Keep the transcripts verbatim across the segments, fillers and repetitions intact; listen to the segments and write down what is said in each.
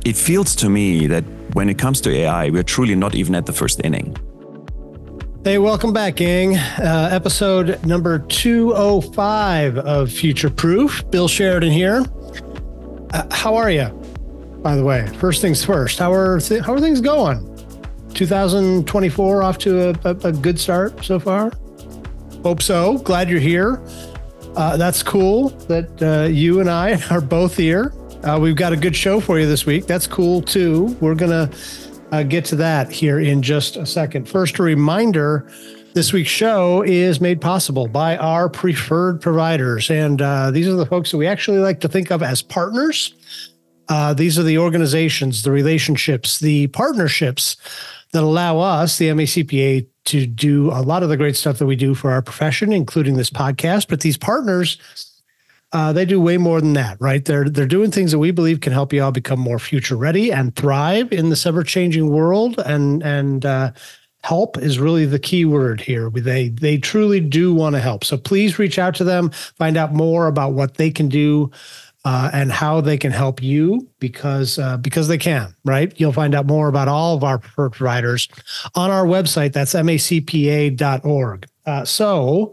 it feels to me that when it comes to A I, we're truly not even at the first inning. Hey, welcome back, gang. Uh, episode number two oh five of Future Proof. Bill Sheridan here. Uh, how are you, by the way? First things first, how are th- how are things going? two thousand twenty-four off to a, a, a good start so far? Hope so. Glad you're here. Uh, that's cool that uh, you and I are both here. Uh, we've got a good show for you this week. That's cool, too. We're going to uh, get to that here in just a second. First, a reminder, this week's show is made possible by our preferred providers. And uh, these are the folks that we actually like to think of as partners. Uh, these are the organizations, the relationships, the partnerships that allow us, the M A C P A, to do a lot of the great stuff that we do for our profession, including this podcast. But these partners, uh, they do way more than that, right? They're they're doing things that we believe can help you all become more future ready and thrive in this ever-changing world. And and uh, help is really the key word here. They they truly do want to help. So please reach out to them, find out more about what they can do. Uh, and how they can help you because uh, because they can, right? You'll find out more about all of our preferred providers on our website. That's M A C P A dot org. Uh, so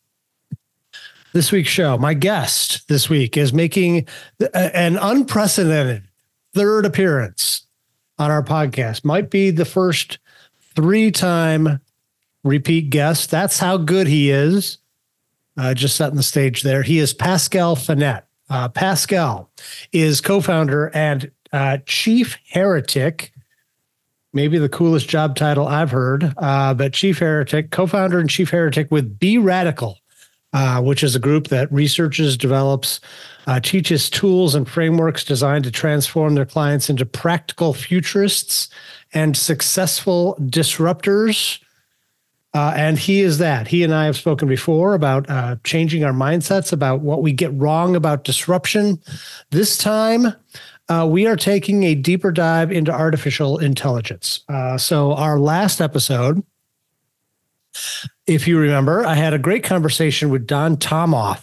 this week's show, my guest this week is making an unprecedented third appearance on our podcast. Might be the first three-time repeat guest. That's how good he is. Uh, just setting the stage there. He is Pascal Finette. Uh, Pascal is co-founder and uh, chief heretic, maybe the coolest job title I've heard, uh, but chief heretic, co-founder and chief heretic with Be Radical, uh, which is a group that researches, develops, uh, teaches tools and frameworks designed to transform their clients into practical futurists and successful disruptors. Uh, and he is that. He and I have spoken before about uh, changing our mindsets, about what we get wrong about disruption. This time, uh, we are taking a deeper dive into artificial intelligence. Uh, so our last episode, if you remember, I had a great conversation with Don Tomoff,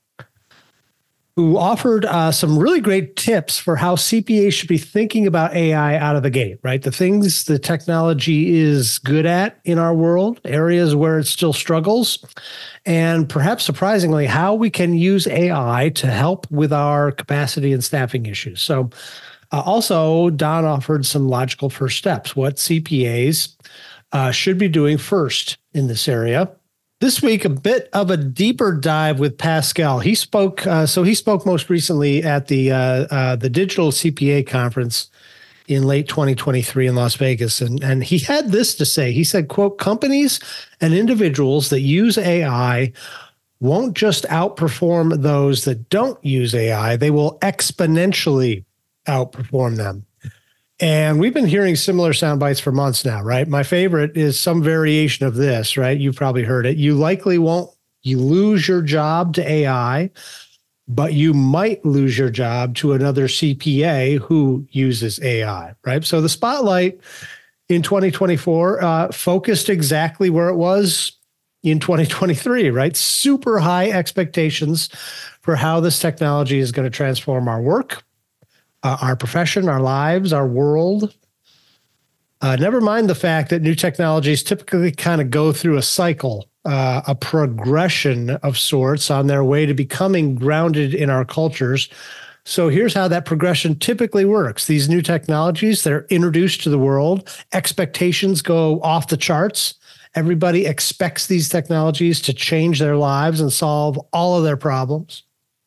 who offered uh, some really great tips for how C P As should be thinking about A I out of the gate, right? The things the technology is good at in our world, areas where it still struggles, and perhaps surprisingly, how we can use A I to help with our capacity and staffing issues. So uh, also, Don offered some logical first steps, what C P As uh, should be doing first in this area. This week, a bit of a deeper dive with Pascal. He spoke, uh, so he spoke most recently at the uh, uh, the Digital C P A conference in late twenty twenty-three in Las Vegas, and and he had this to say. He said, "quote Companies and individuals that use A I won't just outperform those that don't use A I; they will exponentially outperform them." And we've been hearing similar sound bites for months now, right? My favorite is some variation of this, right? You've probably heard it. You likely won't, you lose your job to A I, but you might lose your job to another C P A who uses A I, right? So the spotlight in twenty twenty-four uh, focused exactly where it was in twenty twenty-three, right? Super high expectations for how this technology is going to transform our work, Uh, our profession, our lives, our world. Uh, never mind the fact that new technologies typically kind of go through a cycle, uh, a progression of sorts on their way to becoming grounded in our cultures. So here's how that progression typically works. These new technologies that are introduced to the world, expectations go off the charts. Everybody expects these technologies to change their lives and solve all of their problems.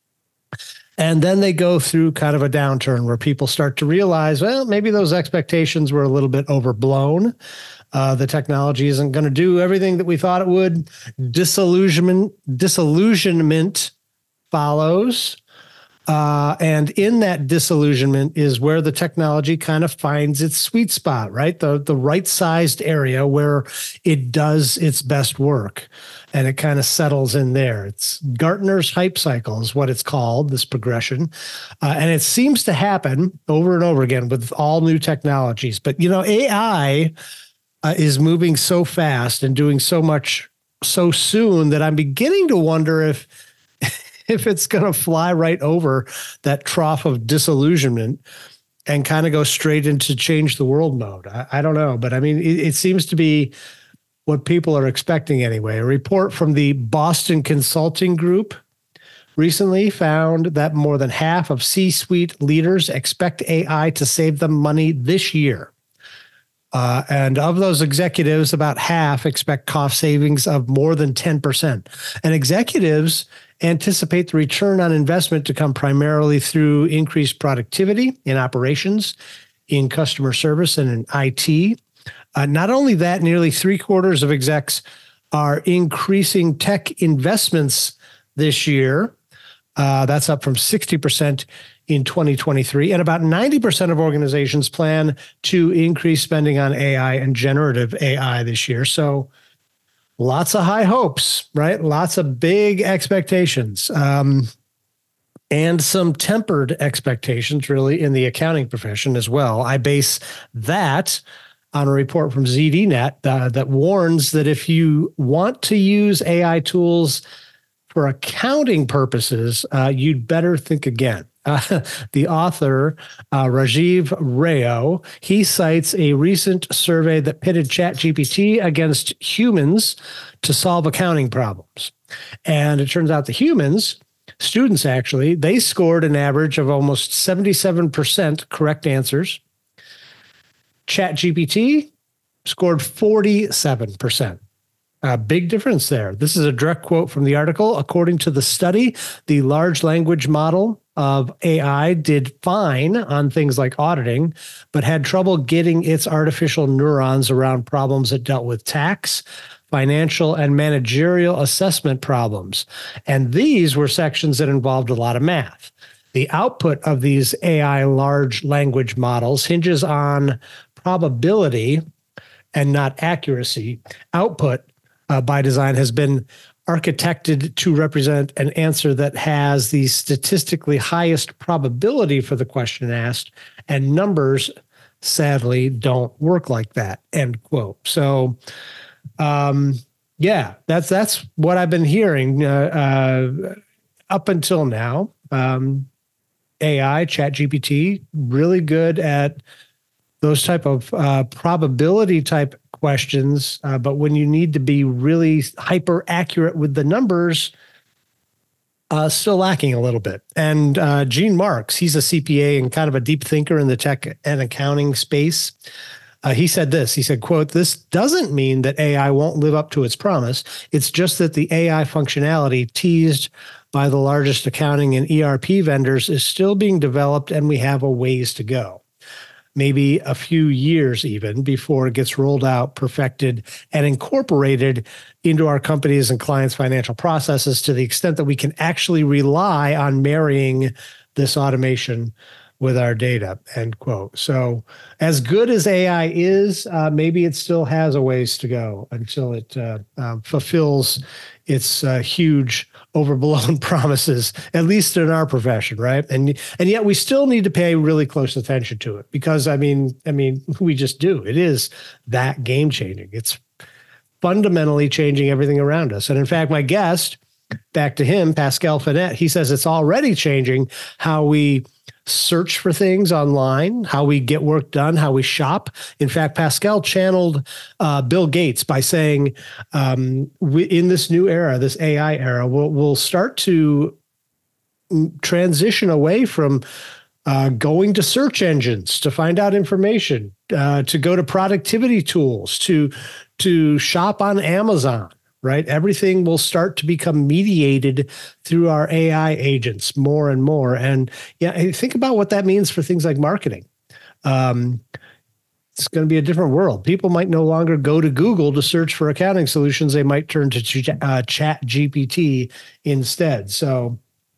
And then they go through kind of a downturn where people start to realize, well, maybe those expectations were a little bit overblown. Uh, the technology isn't going to do everything that we thought it would. Disillusionment, disillusionment follows. Uh, and in that disillusionment is where the technology kind of finds its sweet spot, right? The, the right-sized area where it does its best work, and it kind of settles in there. It's Gartner's hype cycle is what it's called, this progression. Uh, and it seems to happen over and over again with all new technologies. But, you know, A I uh, is moving so fast and doing so much so soon that I'm beginning to wonder if if it's going to fly right over that trough of disillusionment and kind of go straight into change the world mode. I, I don't know, but I mean, it, it seems to be what people are expecting anyway. A report from the Boston Consulting Group recently found that more than half of C-suite leaders expect A I to save them money this year. Uh, and of those executives, about half expect cost savings of more than ten percent. And executives anticipate the return on investment to come primarily through increased productivity in operations, in customer service, and in I T. Uh, not only that, nearly three quarters of execs are increasing tech investments this year. Uh, that's up from sixty percent in twenty twenty-three. And about ninety percent of organizations plan to increase spending on A I and generative A I this year. So lots of high hopes, right? Lots of big expectations, um, and some tempered expectations really in the accounting profession as well. I base that on a report from Z D Net uh, that warns that if you want to use A I tools for accounting purposes, uh, you'd better think again. Uh, the author, uh, Rajiv Rao, he cites a recent survey that pitted ChatGPT against humans to solve accounting problems. And it turns out the humans, students actually, they scored an average of almost seventy-seven percent correct answers. ChatGPT scored forty-seven percent. A big difference there. This is a direct quote from the article. According to the study, the large language model of A I did fine on things like auditing, but had trouble getting its artificial neurons around problems that dealt with tax, financial, and managerial assessment problems. And these were sections that involved a lot of math. The output of these A I large language models hinges on probability and not accuracy. Output Uh, by design has been architected to represent an answer that has the statistically highest probability for the question asked, and numbers sadly don't work like that, end quote. So, um, yeah, that's that's what I've been hearing uh, uh, up until now. Um, A I, ChatGPT, really good at those type of uh, probability type questions, uh, but when you need to be really hyper accurate with the numbers, uh, still lacking a little bit. And uh, Gene Marks, he's a C P A and kind of a deep thinker in the tech and accounting space. Uh, he said this, he said, quote, "This doesn't mean that A I won't live up to its promise. It's just that the A I functionality teased by the largest accounting and E R P vendors is still being developed, and we have a ways to go. Maybe a few years even before it gets rolled out, perfected, and incorporated into our companies and clients' financial processes to the extent that we can actually rely on marrying this automation with our data," end quote. So as good as A I is, uh, maybe it still has a ways to go until it uh, uh, fulfills its uh, huge overblown promises, at least in our profession, right? And and yet we still need to pay really close attention to it because, I mean, I mean, we just do. It is that game changing. It's fundamentally changing everything around us. And in fact, my guest, back to him, Pascal Finette, he says it's already changing how we search for things online, how we get work done, how we shop. In fact, Pascal channeled uh, Bill Gates by saying, um, we, in this new era, this A I era, we'll, we'll start to transition away from uh, going to search engines to find out information, uh, to go to productivity tools, to, to shop on Amazon. Right? Everything will start to become mediated through our A I agents more and more. And yeah, think about what that means for things like marketing. Um, it's going to be a different world. People might no longer go to Google to search for accounting solutions. They might turn to uh, ChatGPT instead. So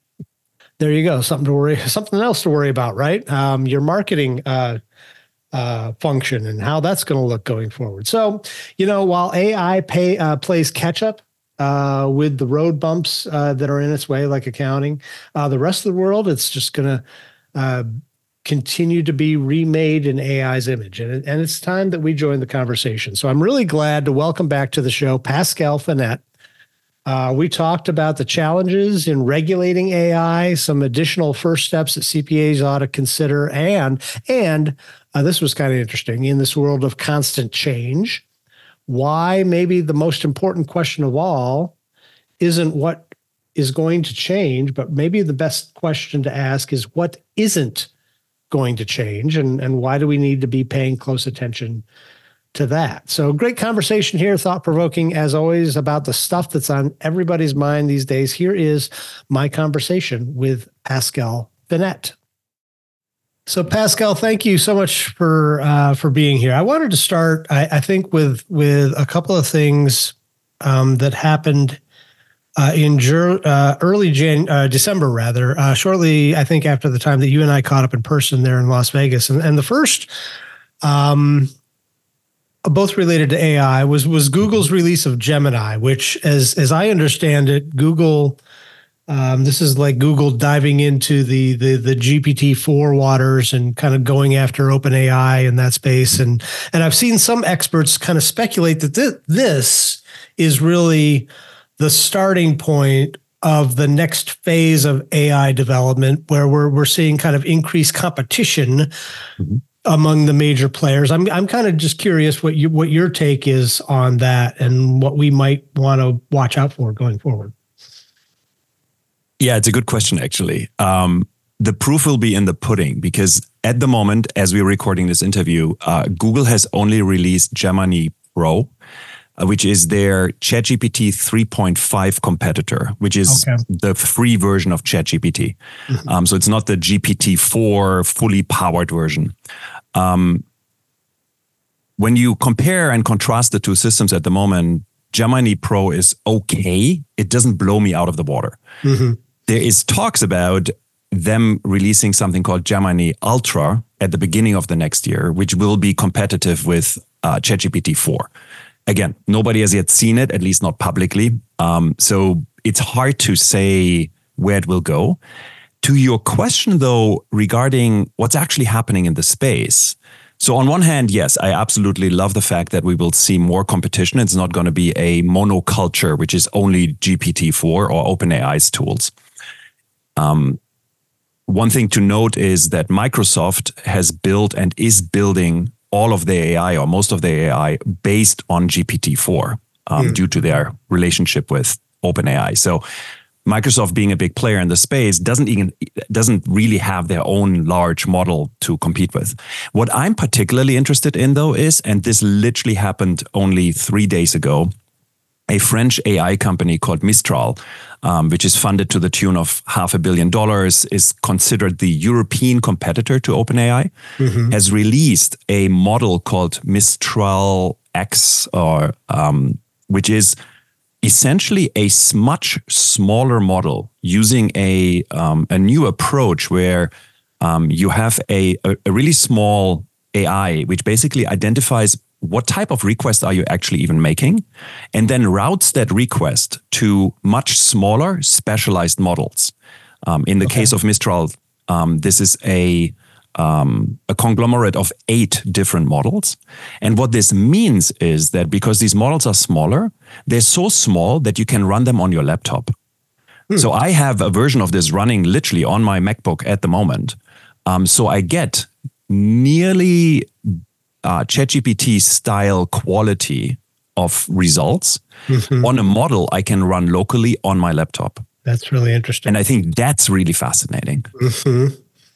there you go. Something to worry, something else to worry about, right? Um, your marketing uh, Uh, function and how that's going to look going forward. So, you know, while A I pay, uh, plays catch up uh, with the road bumps uh, that are in its way, like accounting, uh, the rest of the world, it's just going to uh, continue to be remade in A I's image. And, and it's time that we join the conversation. So I'm really glad to welcome back to the show Pascal Finette. Uh, we talked about the challenges in regulating A I, some additional first steps that C P As ought to consider, and and uh, this was kind of interesting in this world of constant change. Why maybe the most important question of all isn't what is going to change, but maybe the best question to ask is what isn't going to change, and and why do we need to be paying close attention to that? So great conversation here, thought-provoking as always about the stuff that's on everybody's mind these days. Here is my conversation with Pascal Vinet. So Pascal, thank you so much for uh, for being here. I wanted to start, I, I think, with with a couple of things um, that happened uh, in uh, early Jan- uh, December, rather, uh, shortly, I think, after the time that you and I caught up in person there in Las Vegas. And, and the first, um, both related to A I, was was Google's release of Gemini, which, as as I understand it, Google, um, this is like Google diving into the the the G P T four waters and kind of going after OpenAI in that space. And and I've seen some experts kind of speculate that th- this is really the starting point of the next phase of A I development, where we're we're seeing kind of increased competition mm-hmm. among the major players. I'm I'm kind of just curious what you what your take is on that and what we might want to watch out for going forward. Yeah, it's a good question, actually. Um, the proof will be in the pudding, because at the moment, as we're recording this interview, uh, Google has only released Gemini Pro, uh, which is their ChatGPT three point five competitor, which is okay. the free version of ChatGPT. Mm-hmm. Um, so it's not the G P T four fully powered version. Um, when you compare and contrast the two systems at the moment, Gemini Pro is okay. It doesn't blow me out of the water. Mm-hmm. There is talks about them releasing something called Gemini Ultra at the beginning of the next year, which will be competitive with uh, ChatGPT four. Again, nobody has yet seen it, at least not publicly. Um, so it's hard to say where it will go. To your question, though, regarding what's actually happening in the space. So on one hand, yes, I absolutely love the fact that we will see more competition. It's not going to be a monoculture, which is only G P T four or OpenAI's tools. Um, one thing to note is that Microsoft has built and is building all of their A I, or most of their A I, based on G P T four um, mm. due to their relationship with OpenAI. So Microsoft, being a big player in the space, doesn't even doesn't really have their own large model to compete with. What I'm particularly interested in, though, is, and this literally happened only three days ago, a French A I company called Mistral, um, which is funded to the tune of half a billion dollars, is considered the European competitor to OpenAI, mm-hmm. has released a model called Mistral X, or um, which is essentially a much smaller model using a um, a new approach where um, you have a, a, a really small A I, which basically identifies what type of request are you actually even making, and then routes that request to much smaller specialized models. Um, in the okay. case of Mistral, um, this is a Um, a conglomerate of eight different models. And what this means is that because these models are smaller, they're so small that you can run them on your laptop. Hmm. So I have a version of this running literally on my MacBook at the moment. Um, so I get nearly uh, ChatGPT style quality of results mm-hmm. on a model I can run locally on my laptop. That's really interesting. And I think that's really fascinating. Mm-hmm.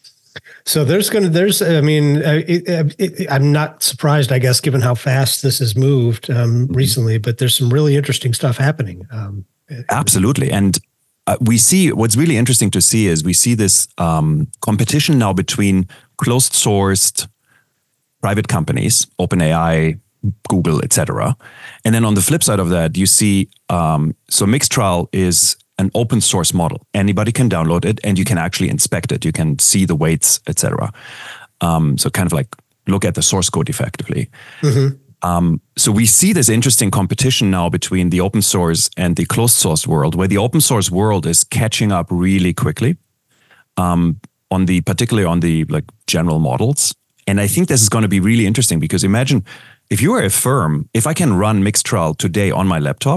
So there's going to, there's, I mean, it, it, it, I'm not surprised, I guess, given how fast this has moved um, mm-hmm. recently, but there's some really interesting stuff happening. Um, Absolutely. And uh, we see, what's really interesting to see is we see this um, competition now between closed sourced private companies, OpenAI, Google, et cetera. And then on the flip side of that, you see, um, so Mixtral is an open source model. Anybody can download it and you can actually inspect it. You can see the weights, et cetera. Um, so kind of like look at the source code effectively. Mm-hmm. Um, so we see this interesting competition now between the open source and the closed source world, where the open source world is catching up really quickly um, on the, particularly on the like general models. And I think this is going to be really interesting, because imagine if you are a firm, if I can run Mixtral today on my laptop,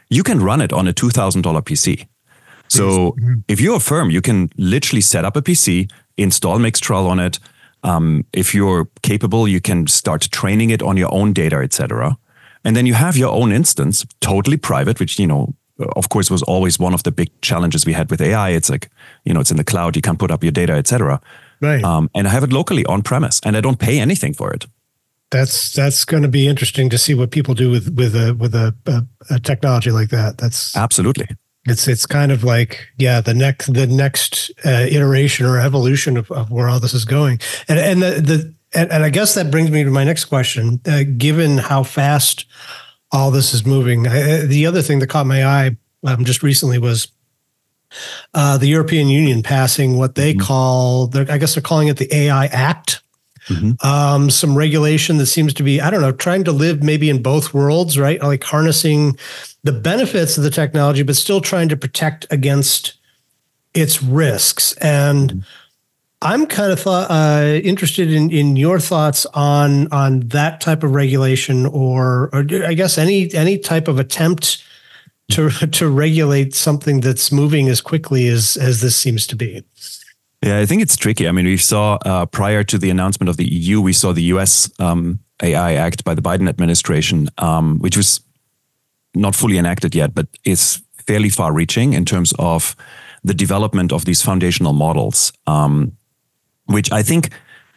you can run it on a two thousand dollars P C. So mm-hmm. if you're a firm, you can literally set up a P C, install Mixtral on it. Um, if you're capable, you can start training it on your own data, et cetera. And then you have your own instance, totally private, which, you know, of course, was always one of the big challenges we had with A I. It's like, you know, it's in the cloud, you can't put up your data, et cetera. Right. Um, and I have it locally on premise, and I don't pay anything for it. That's that's going to be interesting to see what people do with with a with a, a, a technology like that. That's absolutely. It's it's kind of like, yeah, the next the next uh, iteration or evolution of, of where all this is going. And and the the and, and I guess that brings me to my next question. Uh, given how fast all this is moving, I, the other thing that caught my eye um, just recently was uh, the European Union passing what they mm-hmm. call, I guess they're calling it the A I Act. Mm-hmm. Um, some regulation that seems to be, I don't know, trying to live maybe in both worlds, right? Like harnessing the benefits of the technology, but still trying to protect against its risks. And mm-hmm. I'm kind of thought, uh, interested in, in your thoughts on on that type of regulation, or or I guess any any type of attempt to to regulate something that's moving as quickly as as this seems to be. Yeah, I think it's tricky. I mean, we saw uh, prior to the announcement of the E U, we saw the U S um, A I Act by the Biden administration, um, which was not fully enacted yet, but is fairly far-reaching in terms of the development of these foundational models, um, which I think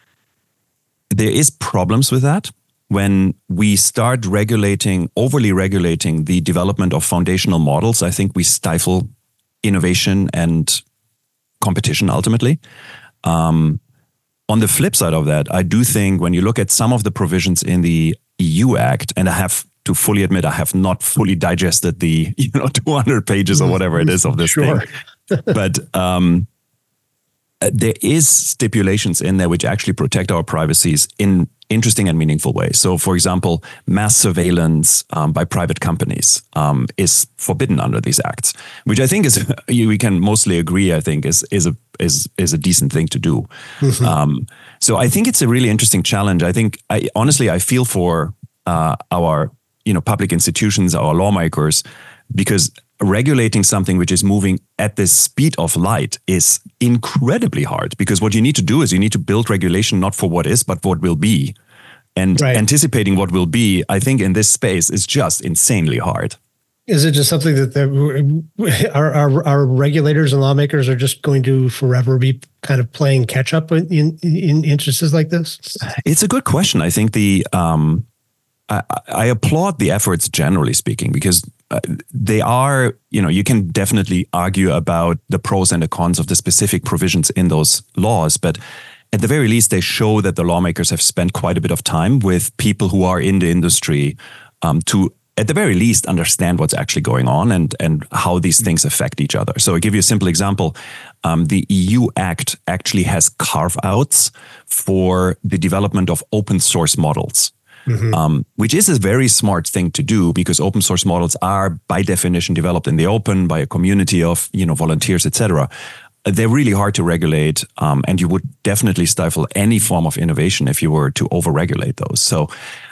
there is problems with that. When we start regulating, overly regulating the development of foundational models, I think we stifle innovation and competition ultimately. Um, on the flip side of that, I do think when you look at some of the provisions in the E U Act, and I have to fully admit, I have not fully digested the, you know, two hundred pages or whatever it is of this sure. thing. But um, there is stipulations in there which actually protect our privacies in interesting and meaningful ways. So, for example, mass surveillance um, by private companies um, is forbidden under these acts, which I think is, we can mostly agree, I think, is is a is is a decent thing to do. Mm-hmm. Um, so I think it's a really interesting challenge. I think, I honestly, I feel for uh, our you know public institutions, our lawmakers, because regulating something which is moving at the speed of light is incredibly hard, because what you need to do is you need to build regulation not for what is, but what will be. And right. anticipating what will be, I think in this space is just insanely hard. Is it just something that the, our, our, our regulators and lawmakers are just going to forever be kind of playing catch up in, in, in instances like this? It's a good question. I think the, um, I, I applaud the efforts generally speaking, because Uh, they are, you know, you can definitely argue about the pros and the cons of the specific provisions in those laws, but at the very least, they show that the lawmakers have spent quite a bit of time with people who are in the industry um, to, at the very least, understand what's actually going on and, and how these things affect each other. So I'll give you a simple example. Um, the E U Act actually has carve-outs for the development of open source models. Mm-hmm. Um, which is a very smart thing to do, because open source models are by definition developed in the open by a community of, you know, volunteers, et cetera. They're really hard to regulate, um, and you would definitely stifle any form of innovation if you were to overregulate those. So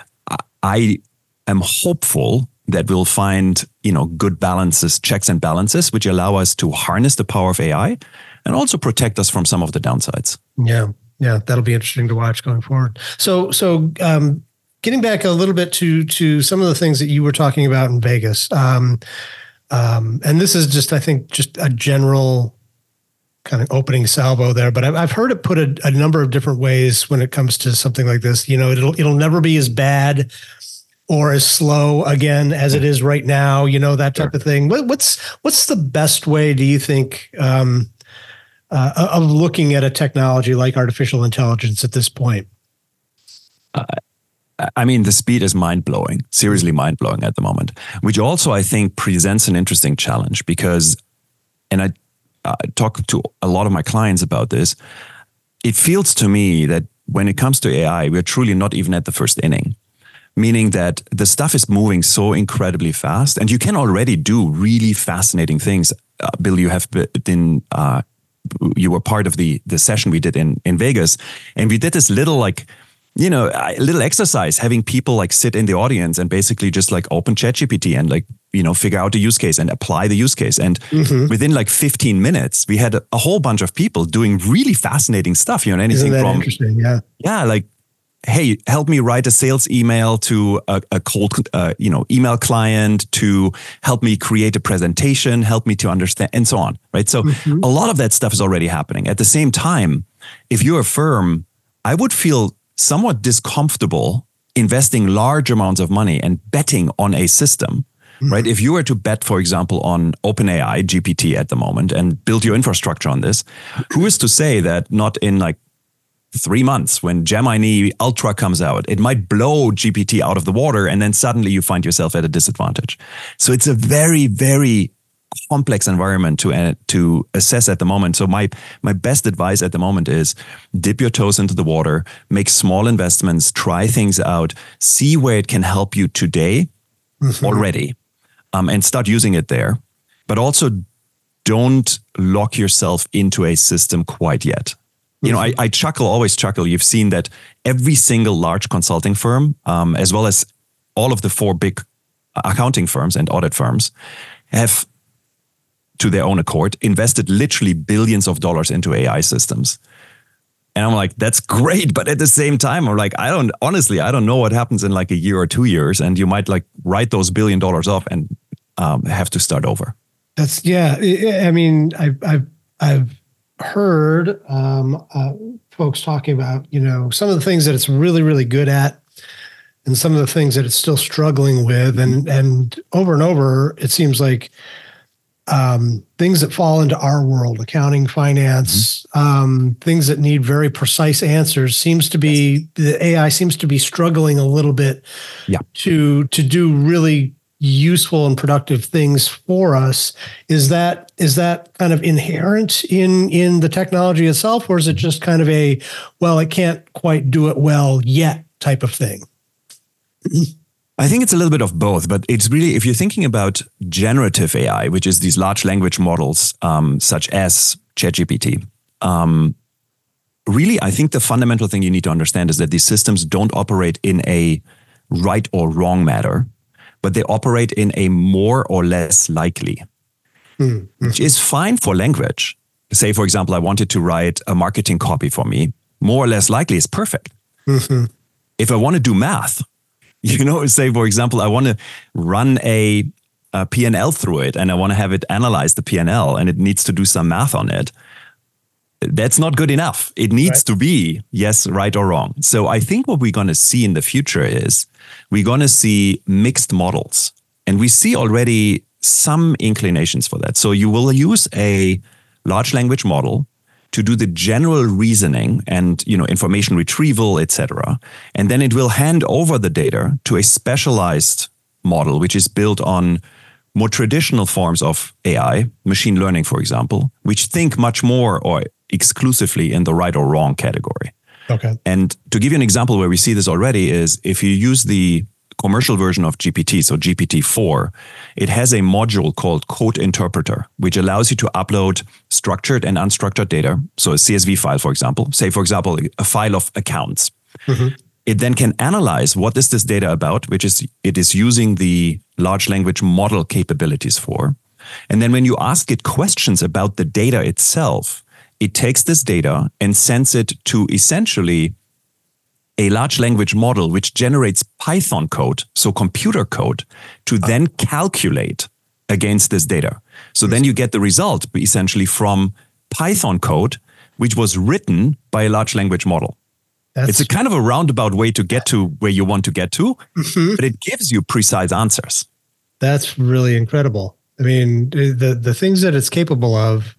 I am hopeful that we'll find, you know, good balances, checks and balances, which allow us to harness the power of A I and also protect us from some of the downsides. Yeah, yeah, that'll be interesting to watch going forward. So, so. Um, Getting back a little bit to to some of the things that you were talking about in Vegas, um, um, and this is just, I think, just a general kind of opening salvo there. But I've, I've heard it put a, a number of different ways when it comes to something like this. You know, it'll it'll never be as bad or as slow again as it is right now. You know, that type sure. of thing. What, what's what's the best way, do you think, um, uh, of looking at a technology like artificial intelligence at this point? Uh, I mean, the speed is mind-blowing, seriously mind-blowing at the moment, which also, I think, presents an interesting challenge because, and I uh, talk to a lot of my clients about this, it feels to me that when it comes to A I, we're truly not even at the first inning, meaning that the stuff is moving so incredibly fast, and you can already do really fascinating things. Uh, Bill, you have been, uh, you were part of the, the session we did in, in Vegas, and we did this little like, you know, a little exercise, having people like sit in the audience and basically just like open ChatGPT and like you know, figure out the use case and apply the use case. And Mm-hmm. within like fifteen minutes, we had a, a whole bunch of people doing really fascinating stuff. You know, anything Isn't that from interesting? Yeah. yeah, like, hey, help me write a sales email to a, a cold, uh, you know, email client, to help me create a presentation, help me to understand, and so on, right? So Mhm. a lot of that stuff is already happening. At the same time, if you're a firm, I would feel somewhat discomfortable investing large amounts of money and betting on a system, right? If you were to bet, for example, on OpenAI, G P T at the moment, and build your infrastructure on this, who is to say that not in like three months when Gemini Ultra comes out, it might blow G P T out of the water, and then suddenly you find yourself at a disadvantage. So it's a very, very complex environment to uh, to assess at the moment. So my my best advice at the moment is dip your toes into the water, make small investments, try things out, see where it can help you today Mhm. already, um, and start using it there. But also don't lock yourself into a system quite yet. You know, I, I chuckle, always chuckle. You've seen that every single large consulting firm, um, as well as all of the four big accounting firms and audit firms, have, to their own accord, invested literally billions of dollars into A I systems. And I'm like, that's great. But at the same time, I'm like, I don't, honestly, I don't know what happens in like a year or two years. And you might like write those billion dollars off and um, have to start over. That's yeah. I I mean, I've I've I've heard um, uh, folks talking about, you know, some of the things that it's really really good at, and some of the things that it's still struggling with, and and over and over, it seems like um, things that fall into our world, accounting, finance, mm-hmm. um, things that need very precise answers, seems to be yes. the A I seems to be struggling a little bit yeah. to to do really useful and productive things for us. Is that is that kind of inherent in in the technology itself, or is it just kind of a, well, it can't quite do it well yet type of thing? I think it's a little bit of both, but it's really, if you're thinking about generative A I, which is these large language models um, such as ChatGPT, um, really, I think the fundamental thing you need to understand is that these systems don't operate in a right or wrong matter, but they operate in a more or less likely, mm-hmm. which is fine for language. Say, for example, I wanted to write a marketing copy for me. More or less likely is perfect. Mm-hmm. If I want to do math, you know, say, for example, I want to run a, a P and L through it and I want to have it analyze the P and L and it needs to do some math on it. That's not good enough. It needs right. to be yes, right or wrong. So I think what we're going to see in the future is we're going to see mixed models. And we see already some inclinations for that. So you will use a large language model to do the general reasoning and, you know, information retrieval, et cetera. And then it will hand over the data to a specialized model, which is built on more traditional forms of A I, machine learning, for example, which think much more or exclusively in the right or wrong category. Okay. And to give you an example where we see this already is if you use the commercial version of G P T, so G P T four, it has a module called Code Interpreter, which allows you to upload structured and unstructured data. So a C S V file, for example, say, for example, a file of accounts. Mm-hmm. It then can analyze what is this data about, which is it is using the large language model capabilities for. And then when you ask it questions about the data itself, it takes this data and sends it to essentially a large language model which generates Python code, so computer code, to then calculate against this data. So then you get the result essentially from Python code, which was written by a large language model. That's, it's a kind of a roundabout way to get to where you want to get to, mm-hmm. but it gives you precise answers. That's really incredible. I mean, the the things that it's capable of,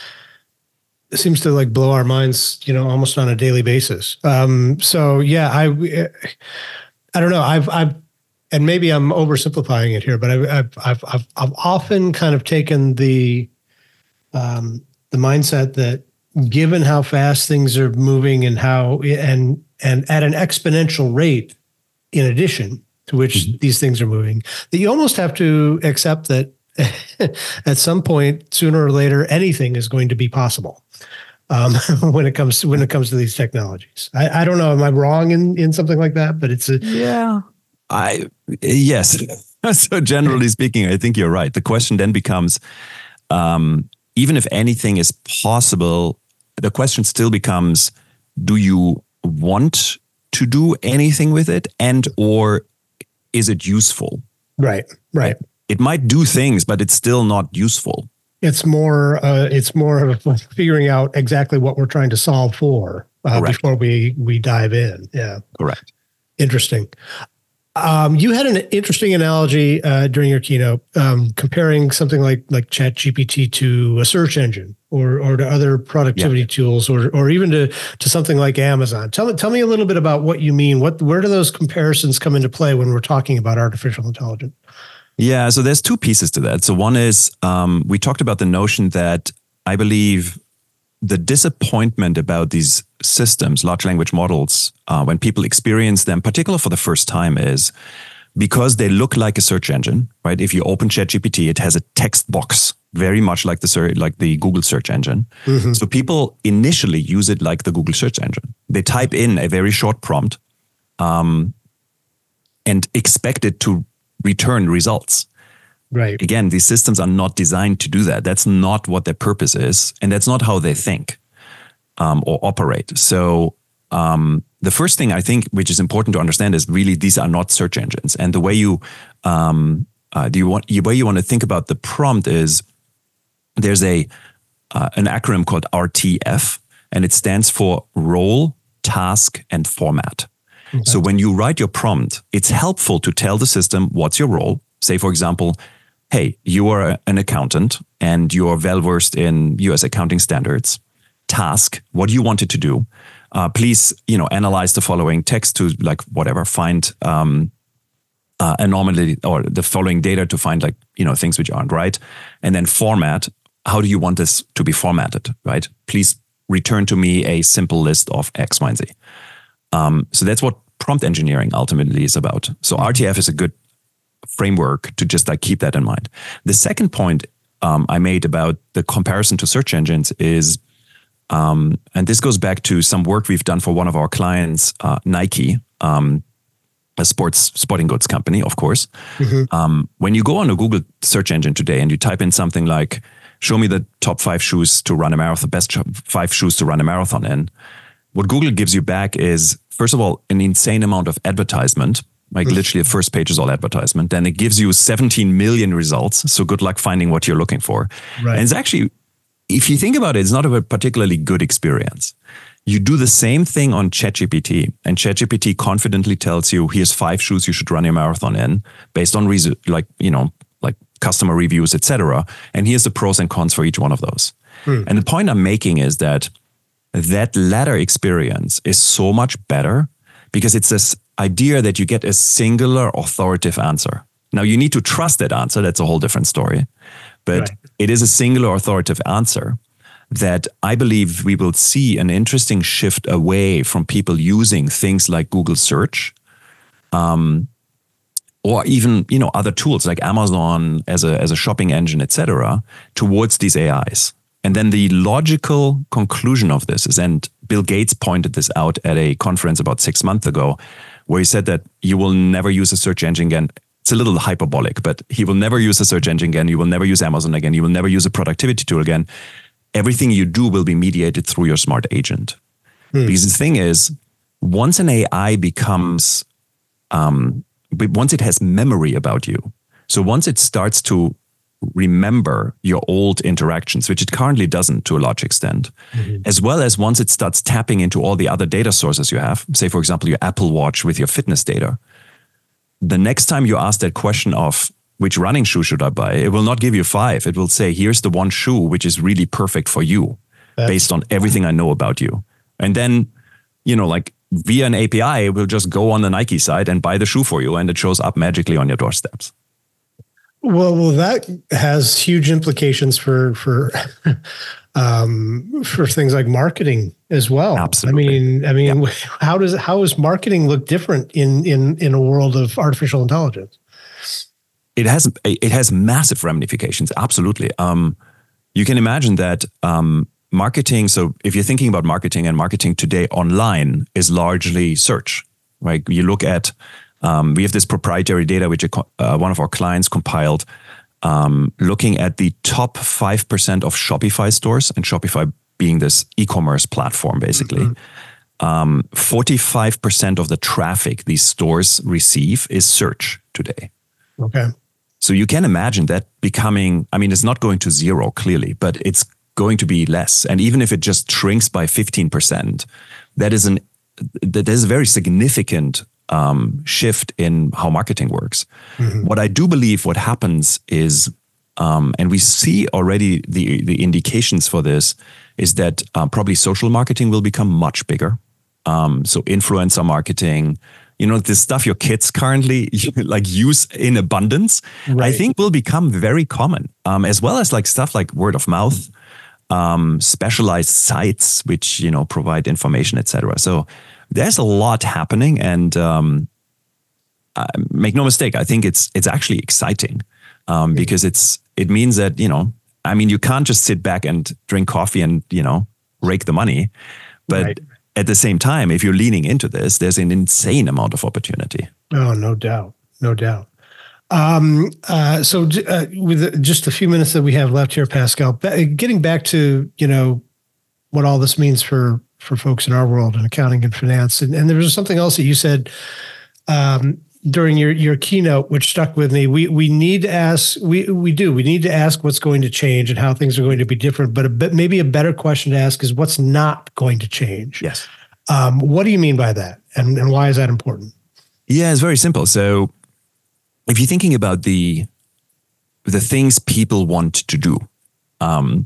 it seems to like blow our minds, you know, almost on a daily basis. Um, so yeah, I, I don't know. I've, I've, and maybe I'm oversimplifying it here, but I've, I've, I've, I've, I've often kind of taken the, um, the mindset that given how fast things are moving and how, and, and at an exponential rate, in addition to which mm-hmm. these things are moving, that you almost have to accept that at some point, sooner or later, anything is going to be possible um, when it comes to, when it comes to these technologies. I, I don't know. Am I wrong in, in something like that? But it's a yeah. I yes. So generally speaking, I think you're right. The question then becomes, um, even if anything is possible, the question still becomes, do you want to do anything with it, and or is it useful? Right, right. It might do things, but it's still not useful. It's more, uh, it's more of figuring out exactly what we're trying to solve for uh, before we we dive in. Yeah, correct. Interesting. Um, you had an interesting analogy uh, during your keynote, um, comparing something like like ChatGPT to a search engine, or or to other productivity yeah. tools, or or even to to something like Amazon. Tell me tell me a little bit about what you mean. What where do those comparisons come into play when we're talking about artificial intelligence? Yeah, so there's two pieces to that. So one is um, we talked about the notion that I believe the disappointment about these systems, large language models, uh, when people experience them, particularly for the first time, is because they look like a search engine, right? If you open ChatGPT, it has a text box, very much like the ser- like the Google search engine. Mm-hmm. So people initially use it like the Google search engine. They type in a very short prompt um, and expect it to return results. Right. Again, these systems are not designed to do that. That's not what their purpose is. And that's not how they think um, or operate. So um, the first thing I think, which is important to understand, is really these are not search engines. And the way you, um, uh, do you want, the way you want to think about the prompt is there's a uh, an acronym called R T F, and it stands for role, task, and format. Okay. So when you write your prompt, it's helpful to tell the system what's your role. Say, for example, hey, you are an accountant and you are well-versed in U S accounting standards. Task, what do you want it to do? Uh, please, you know, analyze the following text to like whatever, find um, uh, anomaly or the following data to find like, you know, things which aren't right. And then format, how do you want this to be formatted, right? Please return to me a simple list of X, Y, and Z. Um, so that's what prompt engineering ultimately is about. So R T F is a good framework to just like keep that in mind. The second point um, I made about the comparison to search engines is, um, and this goes back to some work we've done for one of our clients, uh, Nike, um, a sports sporting goods company, of course. Mm-hmm. Um, when you go on a Google search engine today and you type in something like, show me the top five shoes to run a marathon, best five shoes to run a marathon in, what Google gives you back is, first of all, an insane amount of advertisement. Like literally the first page is all advertisement. Then it gives you seventeen million results. So good luck finding what you're looking for. Right. And it's actually, if you think about it, it's not a particularly good experience. You do the same thing on ChatGPT, and ChatGPT confidently tells you, here's five shoes you should run your marathon in based on reason, like, you know, like customer reviews, et cetera. And here's the pros and cons for each one of those. Hmm. And the point I'm making is that that latter experience is so much better because it's this idea that you get a singular authoritative answer. Now you need to trust that answer. That's a whole different story. But right. It is a singular authoritative answer that I believe we will see an interesting shift away from people using things like Google search, um, or even, you know, other tools like Amazon as a, as a shopping engine, et cetera, towards these A Is. And then the logical conclusion of this is, and Bill Gates pointed this out at a conference about six months ago, where he said that you will never use a search engine again. It's a little hyperbolic, but he will never use a search engine again. You will never use Amazon again. You will never use a productivity tool again. Everything you do will be mediated through your smart agent. Hmm. Because the thing is, once an A I becomes, um, once it has memory about you, so once it starts to remember your old interactions, which it currently doesn't to a large extent, mm-hmm. as well as once it starts tapping into all the other data sources you have, say, for example, your Apple Watch with your fitness data, the next time you ask that question of which running shoe should I buy, it will not give you five. It will say, here's the one shoe which is really perfect for you That's based on everything I know about you. And then, you know, like via an A P I, it will just go on the Nike site and buy the shoe for you, and it shows up magically on your doorsteps. Well, well, that has huge implications for for um, for things like marketing as well. Absolutely. I mean, I mean, yeah. how does how does marketing look different in in in a world of artificial intelligence? It has it has massive ramifications. Absolutely. Um, you can imagine that um, marketing. So, if you're thinking about marketing, and marketing today online is largely search, right? You look at Um, we have this proprietary data which uh, one of our clients compiled, um, looking at the top five percent of Shopify stores, and Shopify being this e-commerce platform, basically. Mm-hmm. Um, forty-five percent of the traffic these stores receive is search today. Okay. So you can imagine that becoming, I mean, it's not going to zero clearly, but it's going to be less. And even if it just shrinks by fifteen percent, that is an that is a very significant um, shift in how marketing works. Mm-hmm. What I do believe what happens is, um, and we see already the, the indications for this, is that uh, probably social marketing will become much bigger. Um, so influencer marketing, you know, this stuff your kids currently like use in abundance, right. I think will become very common, um, as well as like stuff like word of mouth, um, specialized sites, which, you know, provide information, et cetera. So there's a lot happening, and um, uh, make no mistake, I think it's it's actually exciting um, because it's it means that, you know, I mean, you can't just sit back and drink coffee and, you know, rake the money, but right. At the same time, if you're leaning into this, there's an insane amount of opportunity. Oh, no doubt. No doubt. Um, uh, so uh, with just a few minutes that we have left here, Pascal, getting back to, you know, what all this means for, for folks in our world in accounting and finance. And, and there was something else that you said um, during your, your keynote, which stuck with me. We, we need to ask, we, we do, we need to ask what's going to change and how things are going to be different. But a bit, maybe a better question to ask is what's not going to change. Yes. Um, what do you mean by that? And, and why is that important? Yeah, it's very simple. So if you're thinking about the, the things people want to do, um,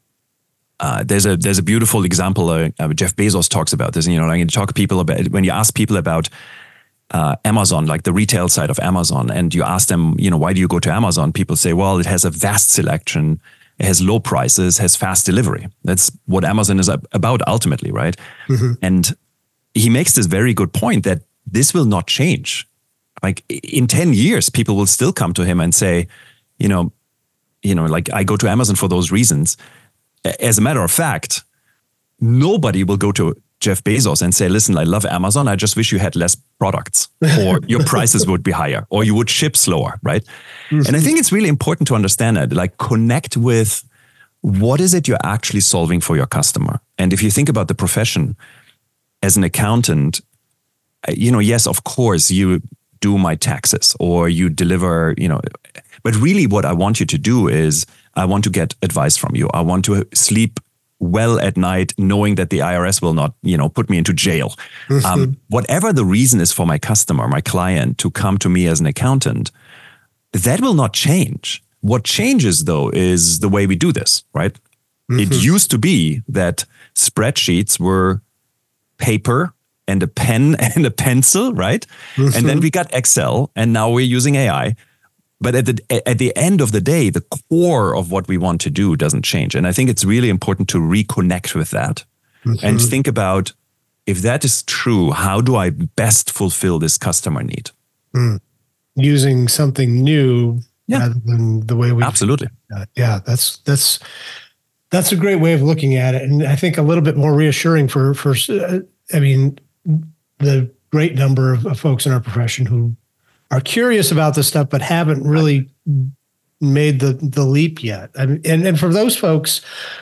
uh, there's a, there's a beautiful example. Uh, uh, Jeff Bezos talks about this, and, you know, like you talk people about, when you ask people about Uh, Amazon, like the retail side of Amazon, and you ask them, you know, why do you go to Amazon? People say, well, it has a vast selection, it has low prices, has fast delivery. That's what Amazon is about ultimately, right? Mm-hmm. And he makes this very good point that this will not change. Like in ten years, people will still come to him and say, you know, you know, like I go to Amazon for those reasons. As a matter of fact, nobody will go to Jeff Bezos and say, listen, I love Amazon. I just wish you had less products, or your prices would be higher, or you would ship slower, right? Mm-hmm. And I think it's really important to understand that, like connect with what is it you're actually solving for your customer. And if you think about the profession as an accountant, you know, yes, of course, you do my taxes or you deliver, you know, but really what I want you to do is I want to get advice from you. I want to sleep well at night, knowing that the I R S will not, you know, put me into jail. Mm-hmm. Um, whatever the reason is for my customer, my client, to come to me as an accountant, that will not change. What changes, though, is the way we do this, right? Mm-hmm. It used to be that spreadsheets were paper and a pen and a pencil, right? Mm-hmm. And then we got Excel, and now we're using A I. But at the at the end of the day, the core of what we want to do doesn't change. And I think it's really important to reconnect with that mm-hmm. and think about, if that is true, how do I best fulfill this customer need? Mm. Using something new yeah. rather than the way we absolutely. Uh, yeah, that's that's that's a great way of looking at it, and I think a little bit more reassuring for for. Uh, I mean, the great number of, of folks in our profession who are curious about this stuff, but haven't really made the the leap yet. I mean, and, and for those folks,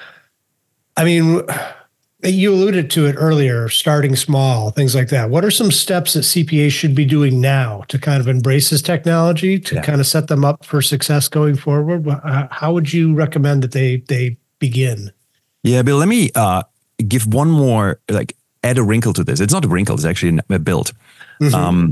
I mean, you alluded to it earlier, starting small, things like that. What are some steps that C P As should be doing now to kind of embrace this technology, to yeah. kind of set them up for success going forward? How would you recommend that they they begin? Yeah, Bill, let me uh, give one more, like, add a wrinkle to this. It's not a wrinkle, it's actually a build. Mm-hmm. Um,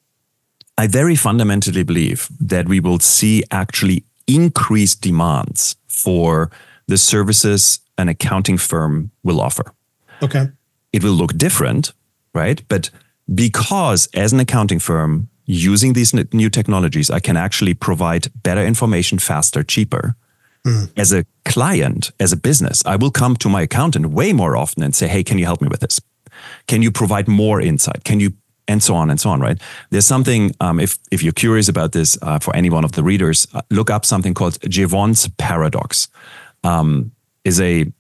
I very fundamentally believe that we will see actually increased demands for the services an accounting firm will offer. Okay. It will look different, right? But because as an accounting firm, using these new technologies, I can actually provide better information faster, cheaper. Mm. As a client, as a business, I will come to my accountant way more often and say, hey, can you help me with this? Can you provide more insight? Can you, and so on and so on, right? There's something, um, if if you're curious about this, uh, for any one of the readers, uh, look up something called Jevons paradox. Um, is a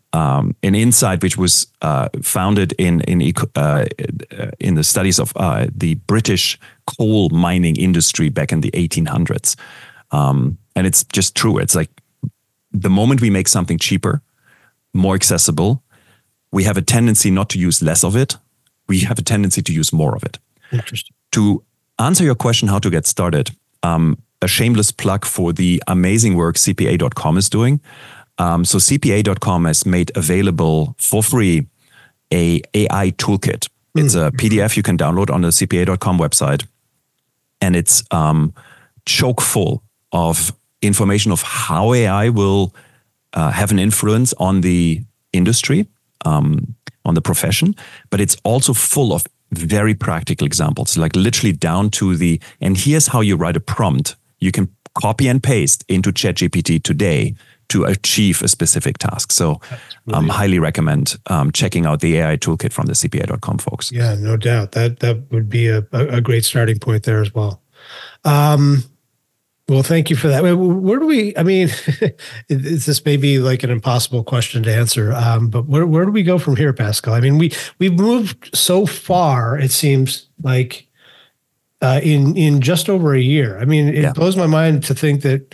um, an insight which was uh, founded in in uh, in the studies of uh, the British coal mining industry back in the eighteen hundreds, um, and it's just true. It's like the moment we make something cheaper, more accessible, we have a tendency not to use less of it. We have a tendency to use more of it. Interesting. To answer your question, how to get started, um, a shameless plug for the amazing work C P A dot com is doing. Um, so C P A dot com has made available for free a AI toolkit. It's a P D F you can download on the C P A dot com website. And it's um, chock full of information of how A I will uh, have an influence on the industry, um, on the profession. But it's also full of very practical examples, like literally down to the, and here's how you write a prompt. You can copy and paste into ChatGPT today to achieve a specific task. So I um, highly recommend um, checking out the A I toolkit from the C P A dot com folks. Yeah, no doubt. That that would be a, a great starting point there as well. Um, well, thank you for that. Where do we, I mean, this may be like an impossible question to answer, um, but where, where do we go from here, Pascal? I mean, we, we've moved so far, it seems like, uh, in, in just over a year. I mean, it yeah. blows my mind to think that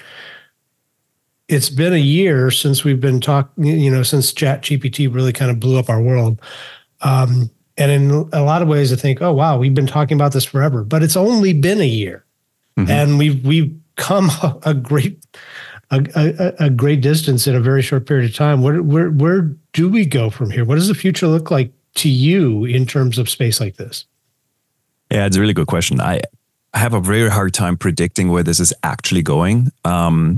it's been a year since we've been talking, you know, since ChatGPT really kind of blew up our world. Um, and in a lot of ways I think, oh, wow, we've been talking about this forever, but it's only been a year. Mm-hmm. And we've, we've come a, a great, a, a, a great distance in a very short period of time. Where, where, where do we go from here? What does the future look like to you in terms of space like this? Yeah, it's a really good question. I have a very hard time predicting where this is actually going. Um,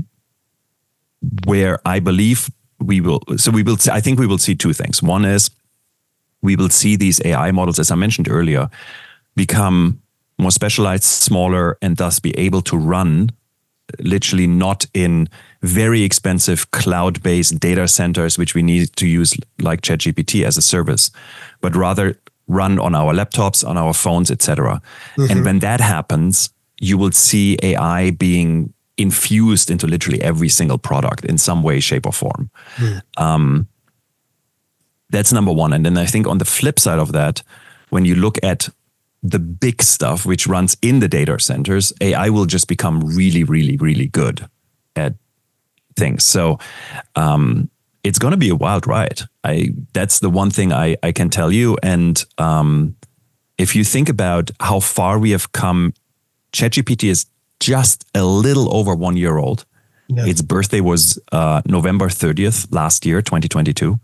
where I believe we will, so we will, I think we will see two things. One is we will see these A I models, as I mentioned earlier, become more specialized, smaller, and thus be able to run literally not in very expensive cloud-based data centers, which we need to use like ChatGPT as a service, but rather run on our laptops, on our phones, et cetera. Mm-hmm. And when that happens, you will see A I being infused into literally every single product in some way, shape, or form. Mm. Um, that's number one. And then I think on the flip side of that, when you look at the big stuff which runs in the data centers, A I will just become really, really, really good at things. So um, it's going to be a wild ride. I that's the one thing I, I can tell you. And um, if you think about how far we have come, ChatGPT is just a little over one year old. Yeah. Its birthday was uh, November thirtieth last year, twenty twenty-two.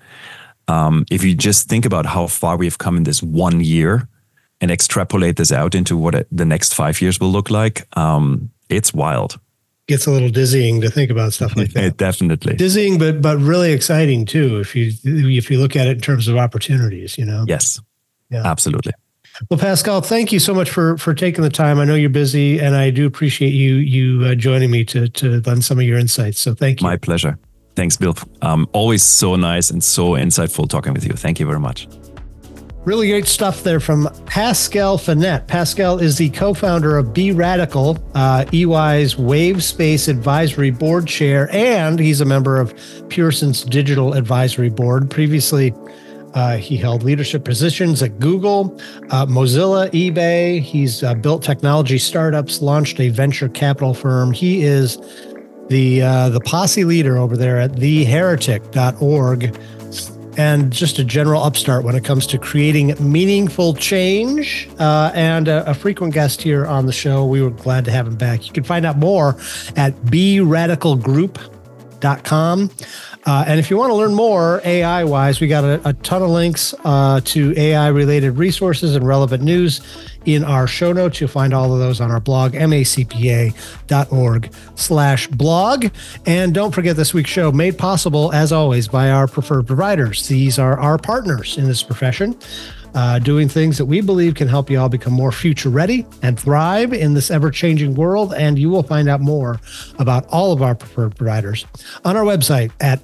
Um, if you just think about how far we've come in this one year and extrapolate this out into what it, the next five years will look like, um, it's wild. Gets a little dizzying to think about stuff like that. Definitely dizzying, but but really exciting too. If you if you look at it in terms of opportunities, you know. Yes. Yeah. Absolutely. Well, Pascal, thank you so much for for taking the time. I know you're busy, and I do appreciate you you uh, joining me to to lend some of your insights. So thank you. My pleasure. Thanks, Bill. Um, always so nice and so insightful talking with you. Thank you very much. Really great stuff there from Pascal Finette. Pascal is the co-founder of Be Radical, uh, E Y's Wave Space Advisory Board Chair, and he's a member of Pearson's Digital Advisory Board. Previously, Uh, he held leadership positions at Google, uh, Mozilla, eBay. He's uh, built technology startups, launched a venture capital firm. He is the uh, the posse leader over there at the heretic dot org, and just a general upstart when it comes to creating meaningful change, uh, and a, a frequent guest here on the show. We were glad to have him back. You can find out more at be radical group dot com. Uh, and if you want to learn more A I-wise, we got a, a ton of links uh, to A I-related resources and relevant news in our show notes. You'll find all of those on our blog, macpa dot org slash blog. And don't forget this week's show, made possible, as always, by our preferred providers. These are our partners in this profession, uh, doing things that we believe can help you all become more future ready and thrive in this ever-changing world. And you will find out more about all of our preferred providers on our website at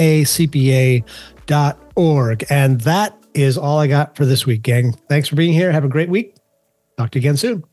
macpa dot org. And that is all I got for this week, gang. Thanks for being here. Have a great week. Talk to you again soon.